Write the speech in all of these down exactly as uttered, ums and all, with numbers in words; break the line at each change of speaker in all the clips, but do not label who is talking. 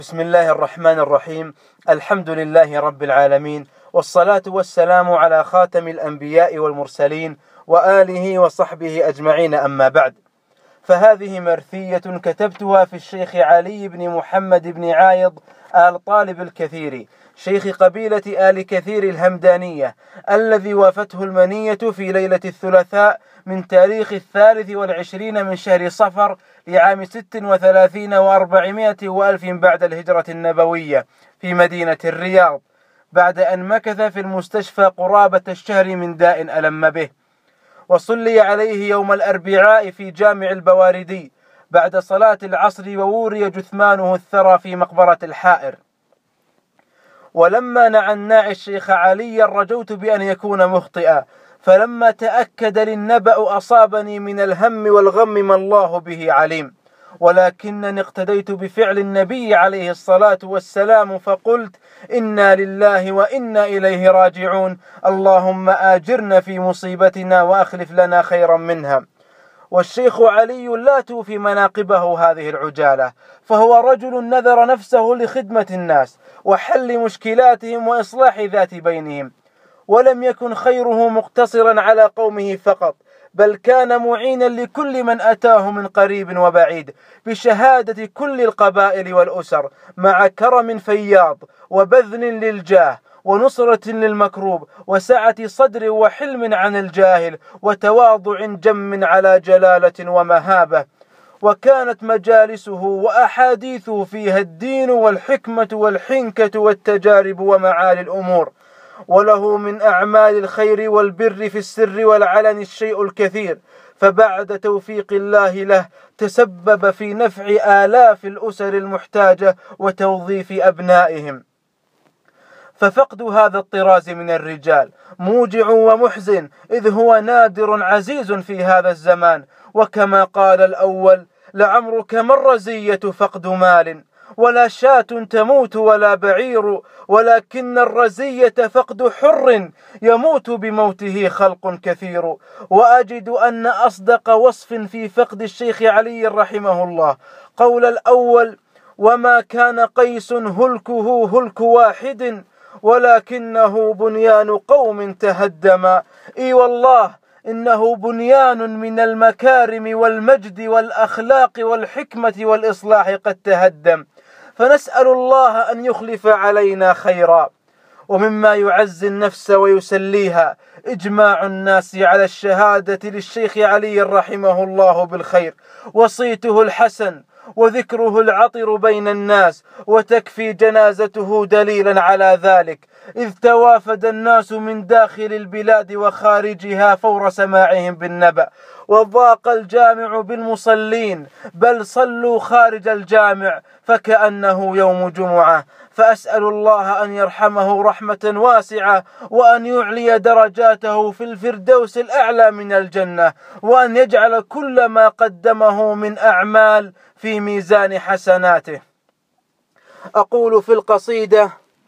بسم الله الرحمن الرحيم. الحمد لله رب العالمين، والصلاة والسلام على خاتم الأنبياء والمرسلين وآله وصحبه أجمعين، أما بعد. فهذه مرثية كتبتها في الشيخ علي بن محمد بن عايض آل طالب الكثيري، شيخ قبيلة آل كثير الهمدانية، الذي وافته المنية في ليلة الثلاثاء من تاريخ الثالث والعشرين من شهر صفر لعام ست وثلاثين وأربعمائة وألف بعد الهجرة النبوية في مدينة الرياض، بعد أن مكث في المستشفى قرابة الشهر من داء ألم به. وصلي عليه يوم الأربعاء في جامع البواردي بعد صلاة العصر، ووري جثمانه الثرى في مقبرة الحائر. ولما نعى الناعي الشيخ علي رجوت بأن يكون مخطئا، فلما تأكد للنبأ أصابني من الهم والغم ما الله به عليم، ولكنني اقتديت بفعل النبي عليه الصلاة والسلام، فقلت: إنا لله وإنا إليه راجعون، اللهم آجرنا في مصيبتنا وأخلف لنا خيرا منها. والشيخ علي لا توفي مناقبه هذه العجالة، فهو رجل نذر نفسه لخدمة الناس وحل مشكلاتهم وإصلاح ذات بينهم، ولم يكن خيره مقتصرا على قومه فقط، بل كان معينا لكل من أتاه من قريب وبعيد، بشهادة كل القبائل والأسر، مع كرم فياض وبذل للجاه ونصرة للمكروب وسعة صدر وحلم عن الجاهل وتواضع جم على جلالة ومهابة. وكانت مجالسه وأحاديثه فيها الدين والحكمة والحنكة والتجارب ومعالي الأمور، وله من أعمال الخير والبر في السر والعلن الشيء الكثير، فبعد توفيق الله له تسبب في نفع آلاف الأسر المحتاجة وتوظيف أبنائهم. ففقد هذا الطراز من الرجال موجع ومحزن، إذ هو نادر عزيز في هذا الزمان. وكما قال الأول: لعمرك ما الرزية فقد مال، ولا شاة تموت ولا بعير، ولكن الرزية فقد حر يموت بموته خلق كثير. وأجد أن أصدق وصف في فقد الشيخ علي رحمه الله قول الأول: وما كان قيس هلكه هلك واحد، ولكنه بنيان قوم تهدما. إي والله إنه بنيان من المكارم والمجد والأخلاق والحكمة والإصلاح قد تهدم، فنسأل الله أن يخلف علينا خيرا. ومما يعزي النفس ويسليها إجماع الناس على الشهادة للشيخ علي رحمه الله بالخير، وصيته الحسن وذكره العطر بين الناس، وتكفي جنازته دليلا على ذلك، إذ توافد الناس من داخل البلاد وخارجها فور سماعهم بالنبأ، وضاق الجامع بالمصلين، بل صلوا خارج الجامع فكأنه يوم جمعة. فأسأل الله أن يرحمه رحمة واسعة، وأن يعلي درجاته في الفردوس الأعلى من الجنة، وأن يجعل كل ما قدمه من أعمال في ميزان حسناته. أقول في القصيدة: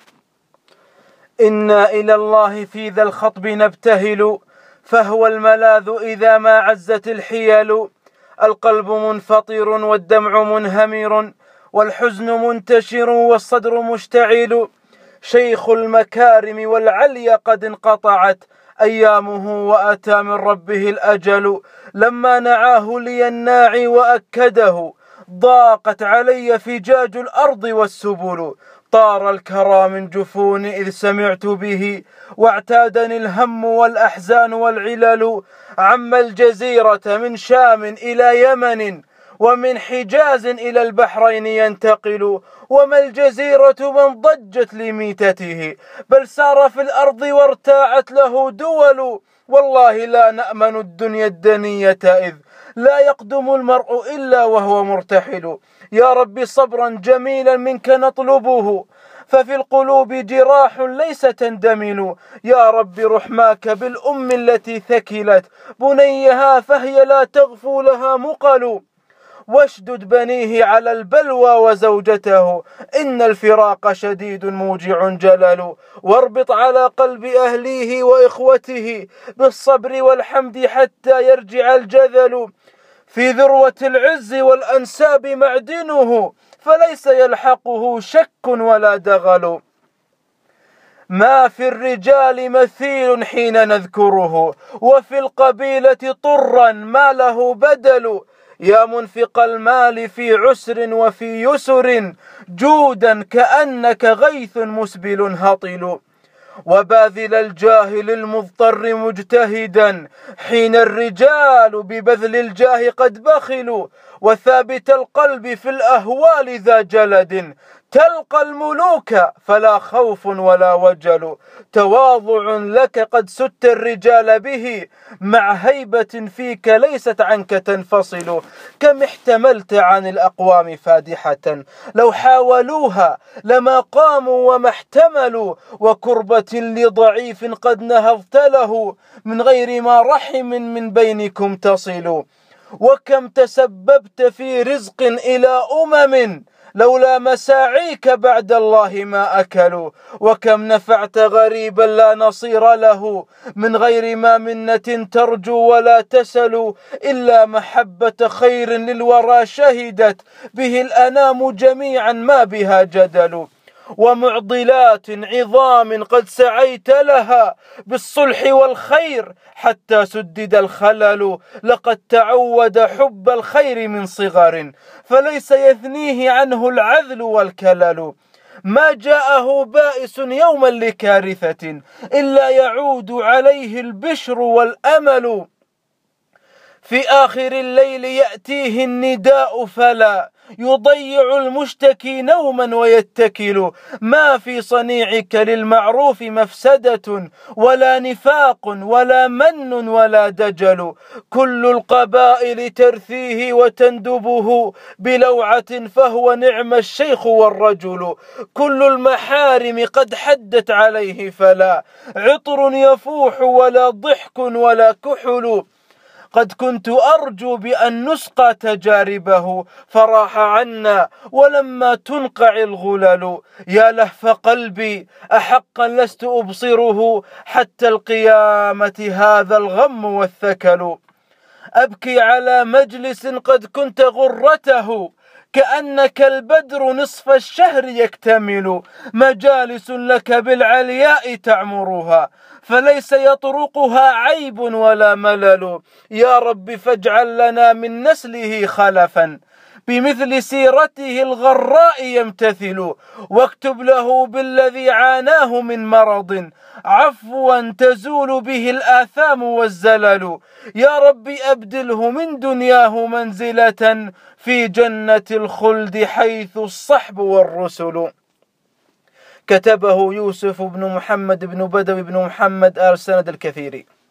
إنا إلى الله في ذا الخطب نبتهل، فهو الملاذ إذا ما عزت الحيل. القلب منفطر والدمع منهمر، والحزن منتشر والصدر مشتعل. شيخ المكارم والعلي قد انقطعت أيامه، وأتى من ربه الأجل. لما نعاه لي الناعي وأكده، ضاقت علي فجاج الأرض والسبل. طار الكرى من جفوني إذ سمعت به، واعتادني الهم والأحزان والعلل. عم الجزيرة من شام إلى يمن، ومن حجاز إلى البحرين ينتقل. وما الجزيرة من ضجت لميتته، بل سار في الأرض وارتاعت له دول. والله لا نأمن الدنيا الدنية، إذ لا يقدم المرء إلا وهو مرتحل. يا رب صبرا جميلا منك نطلبه، ففي القلوب جراح ليس تندمل. يا رب رحماك بالأم التي ثكلت بنيها، فهي لا تغفو لها مقل. واشدد بنيه على البلوى وزوجته، إن الفراق شديد موجع جلل. واربط على قلب أهليه وإخوته بالصبر والحمد حتى يرجع الجذل. في ذروة العز والأنساب معدنه، فليس يلحقه شك ولا دغل. ما في الرجال مثيل حين نذكره، وفي القبيلة طرا ما له بدل. يا منفق المال في عسر وفي يسر، جودا كأنك غيث مسبل هطل. وباذل الجاه للمضطر مجتهدا، حين الرجال ببذل الجاه قد بخلوا. وثابت القلب في الأهوال ذا جلد، تلقى الملوك فلا خوف ولا وجل. تواضع لك قد سدت الرجال به، مع هيبة فيك ليست عنك تنفصل. كم احتملت عن الأقوام فادحة، لو حاولوها لما قاموا وما احتملوا. وكربة لضعيف قد نهضت له، من غير ما رحم من بينكم تصل. وكم تسببت في رزق إلى أمم، لولا مساعيك بعد الله ما أكلوا. وكم نفعت غريبا لا نصير له، من غير ما منة ترجو ولا تسل. إلا محبة خير للورى شهدت به الأنام جميعا ما بها جدل. ومعضلات عظام قد سعيت لها، بالصلح والخير حتى سدد الخلل. لقد تعود حب الخير من صغر، فليس يثنيه عنه العذل والكلل. ما جاءه بائس يوما لكارثة، إلا يعود عليه البشر والأمل. في آخر الليل يأتيه النداء، فلا يضيع المشتكي نوما ويتكل. ما في صنيعك للمعروف مفسدة، ولا نفاق ولا من ولا دجل. كل القبائل ترثيه وتندبه بلوعة، فهو نعم الشيخ والرجل. كل المحارم قد حدت عليه، فلا عطر يفوح ولا ضحك ولا كحل. قد كنت أرجو بأن نسقى تجاربه، فراح عنا ولما تنقع الغلل. يا لهف قلبي أحقا لست أبصره، حتى القيامة هذا الغم والثكل. أبكي على مجلس قد كنت غرته، كأنك البدر نصف الشهر يكتمل. مجالس لك بالعلياء تعمرها، فليس يطرقها عيب ولا ملل. يا رب فاجعل لنا من نسله خلفا، بمثل سيرته الغراء يمتثل. واكتب له بالذي عاناه من مرض، عفوا تزول به الآثام والزلل. يا رب أبدله من دنياه منزلة، في جنة الخلد حيث الصحب والرسل. كتبه يوسف بن محمد بن بدوي بن محمد آل سند الكثيري.